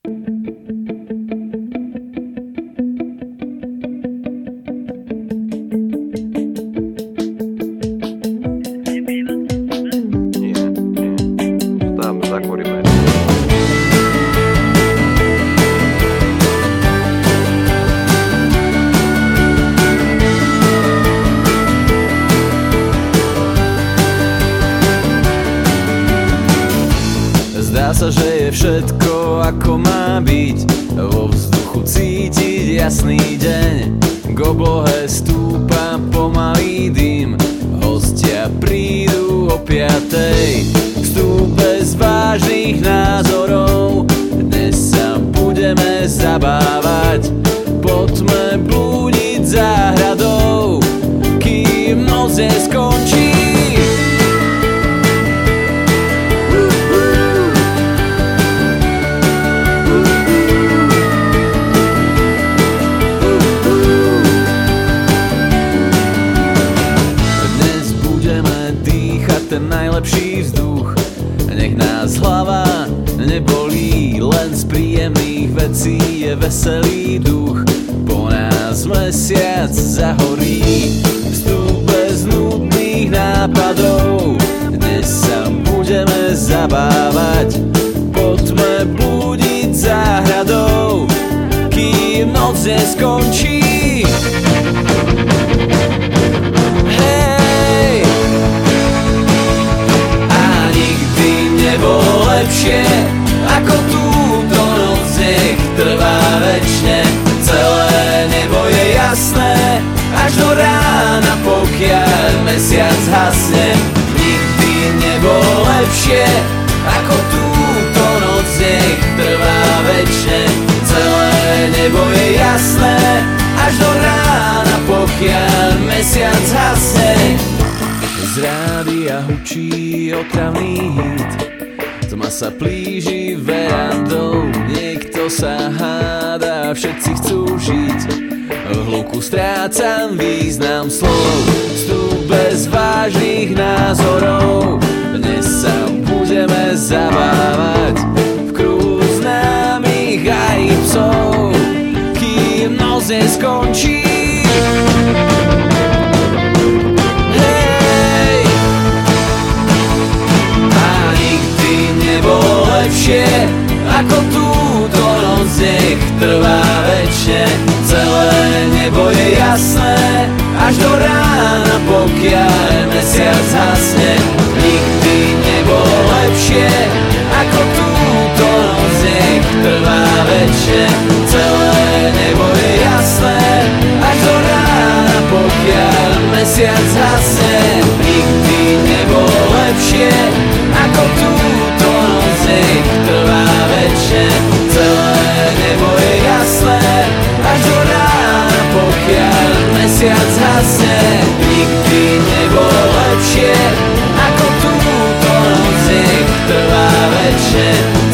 Tam zakúrime. Zdá sa, že je všetko ako má byť, vo vzduchu cítiť jasný deň. K oblohe stúpa pomalý dym, hostia prídu o 5:00. Vstup bez vážnych názorov, dnes sa budeme zabávať. Poďme blúdiť záhradou, kým noc neskončí. Ten najlepší vzduch, nech nás hlava nebolí, len z príjemných vecí je veselý duch. Po nás mesiac zahorí, vstup bez nudných nápadov, dnes sa budeme zabávať. Poďme blúdiť záhradou, kým noc neskončí. Nebolo lepšie ako túto noc, nech trvá večne. Celé nebo je jasné až do rána, pokiaľ mesiac hasne. Nikdy nebolo lepšie ako túto noc, nech trvá večne. Celé nebo je jasné až do rána, pokiaľ mesiac hasne. Z rádia hučí otravný hit, tma sa plíži verandou, niekto sa hádá, všetci chcú žiť. V hluku strácam význam slov, vstup bez vážnych názorov, dnes sa budeme zabávať v kruhu známych aj psov, kým noc neskončí. Nebolo lepšie ako túto noc, nech trvá večne. Celé nebo je jasné až do rána, pokiaľ mesiac hasne. Nikdy nebolo lepšie ako túto noc, nech trvá večne. Celé nebo je jasné až do rána, pokiaľ mesiac hasne. Nikdy nebolo lepšie ako túto noc, nech trvá večne. Celé nebo je jasné až do rána, pokiaľ mesiac hasne. Nikdy nebolo lepšie ako túto noc, nech trvá večne.